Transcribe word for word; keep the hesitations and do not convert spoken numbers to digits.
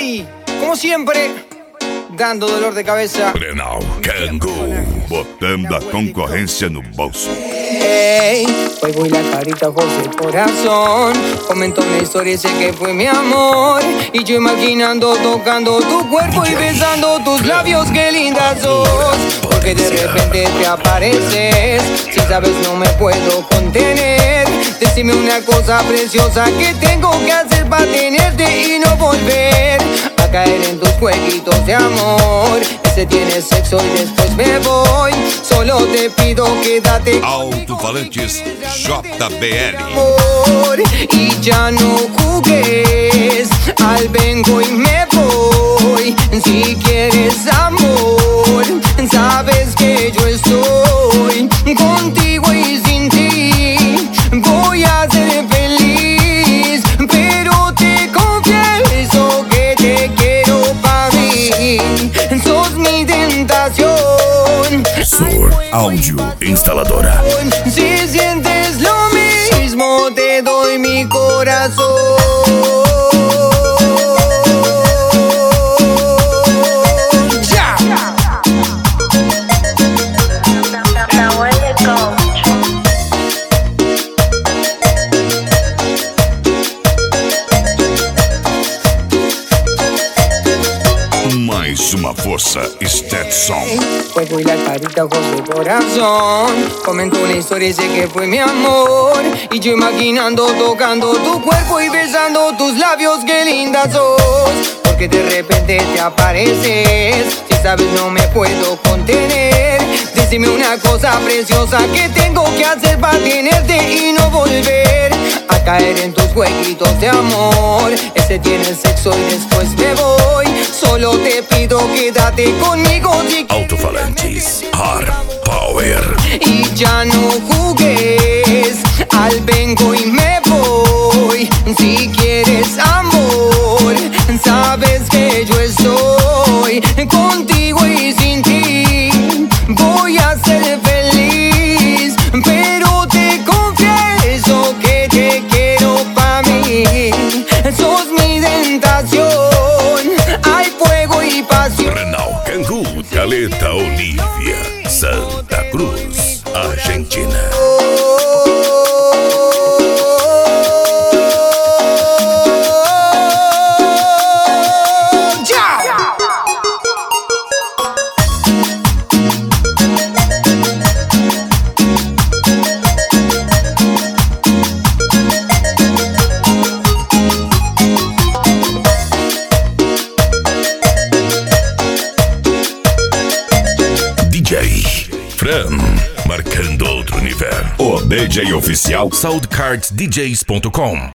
Ey, como siempre, dando dolor de cabeza. Brenal Kangu, botando a concorrência no bolso. Ey, hoy voy la carita José Corazón. Comentó una historia, sé que fue mi amor. Y yo imaginando, tocando tu cuerpo y besando tus labios, qué linda sos. Porque de repente te apareces, si sabes no me puedo contener. Decime una cosa preciosa que tengo que hacer para tenerte y no volver a caer en tus jueguitos de amor. Ese tiene sexo y después me voy. Solo te pido quédate Alto-falantes J B L. Amor, y ya no jugues al vengo y me voy. Si quieres amor, sabes que yo estoy contigo y sin ti voy a ser feliz. Pero te confieso que te quiero pa' mí. Sos mi tentación. Sur Áudio Instaladora. Si sientes lo mismo, te doy mi corazón. Ya. Mais uma força Stetson. Juego y la carita José Corazón. Comentó una historia y sé que fue mi amor. Y yo imaginando, tocando tu cuerpo y besando tus labios, qué linda sos. Porque de repente te apareces, si sabes no me puedo contener. Decime una cosa preciosa que tengo que hacer para tenerte y no volver a caer en tus jueguitos de amor. Ese tiene sexo y después me voy. Solo te pido quédate conmigo. Alto-falantes Hard Power. Y ya no jugues al vengo y me voy. Si quieres amor, sabes que yo estoy contigo y sin ti voy a ser feliz. Pero te confieso que te quiero pa' mí. Sos mi tentación. Hay fuego y pasión. Brenal Kangu, Caleta Olivia, Santa Cruz, Argentina. D J Fran, marcando outro nível. O D J oficial Soundcards D Js ponto com.